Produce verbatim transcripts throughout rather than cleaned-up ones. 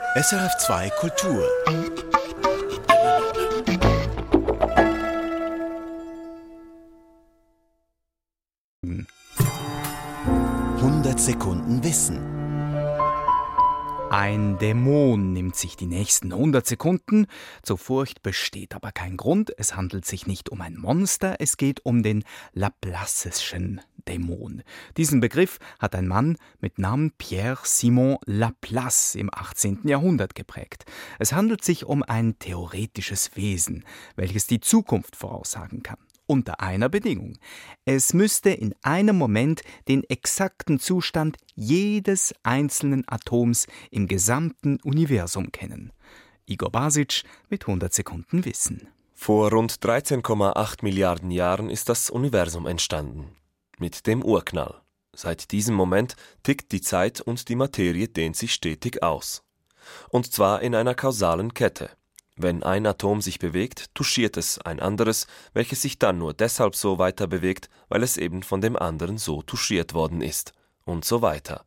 S R F zwei Kultur. hundert Sekunden Wissen. Ein Dämon nimmt sich die nächsten hundert Sekunden. Zur Furcht besteht aber kein Grund. Es handelt sich nicht um ein Monster, es geht um den Laplace'schen Dämon. Diesen Begriff hat ein Mann mit Namen Pierre-Simon Laplace im achtzehnten Jahrhundert geprägt. Es handelt sich um ein theoretisches Wesen, welches die Zukunft voraussagen kann. Unter einer Bedingung. Es müsste in einem Moment den exakten Zustand jedes einzelnen Atoms im gesamten Universum kennen. Igor Basic mit hundert Sekunden Wissen. Vor rund dreizehn Komma acht Milliarden Jahren ist das Universum entstanden. Mit dem Urknall. Seit diesem Moment tickt die Zeit und die Materie dehnt sich stetig aus. Und zwar in einer kausalen Kette. Wenn ein Atom sich bewegt, touchiert es ein anderes, welches sich dann nur deshalb so weiter bewegt, weil es eben von dem anderen so touchiert worden ist. Und so weiter.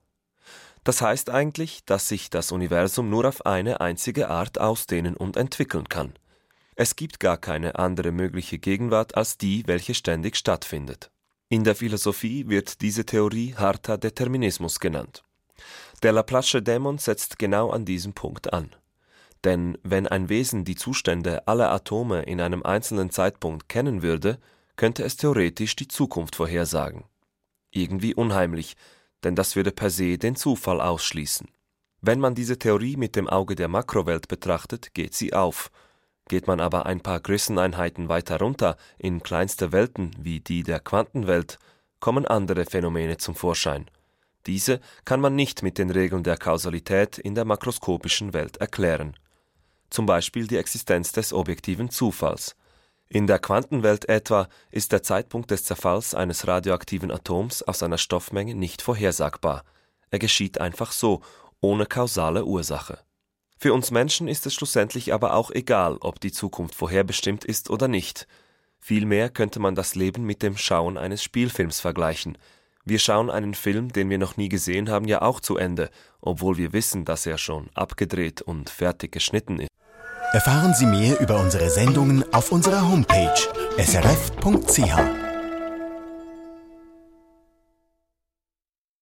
Das heißt eigentlich, dass sich das Universum nur auf eine einzige Art ausdehnen und entwickeln kann. Es gibt gar keine andere mögliche Gegenwart als die, welche ständig stattfindet. In der Philosophie wird diese Theorie harter Determinismus genannt. Der Laplace'sche Dämon setzt genau an diesem Punkt an. Denn wenn ein Wesen die Zustände aller Atome in einem einzelnen Zeitpunkt kennen würde, könnte es theoretisch die Zukunft vorhersagen. Irgendwie unheimlich, denn das würde per se den Zufall ausschließen. Wenn man diese Theorie mit dem Auge der Makrowelt betrachtet, geht sie auf. Geht man aber ein paar Größeneinheiten weiter runter in kleinste Welten wie die der Quantenwelt, kommen andere Phänomene zum Vorschein. Diese kann man nicht mit den Regeln der Kausalität in der makroskopischen Welt erklären. Zum Beispiel die Existenz des objektiven Zufalls. In der Quantenwelt etwa ist der Zeitpunkt des Zerfalls eines radioaktiven Atoms aus einer Stoffmenge nicht vorhersagbar. Er geschieht einfach so, ohne kausale Ursache. Für uns Menschen ist es schlussendlich aber auch egal, ob die Zukunft vorherbestimmt ist oder nicht. Vielmehr könnte man das Leben mit dem Schauen eines Spielfilms vergleichen. Wir schauen einen Film, den wir noch nie gesehen haben, ja auch zu Ende, obwohl wir wissen, dass er schon abgedreht und fertig geschnitten ist. Erfahren Sie mehr über unsere Sendungen auf unserer Homepage s r f punkt c h.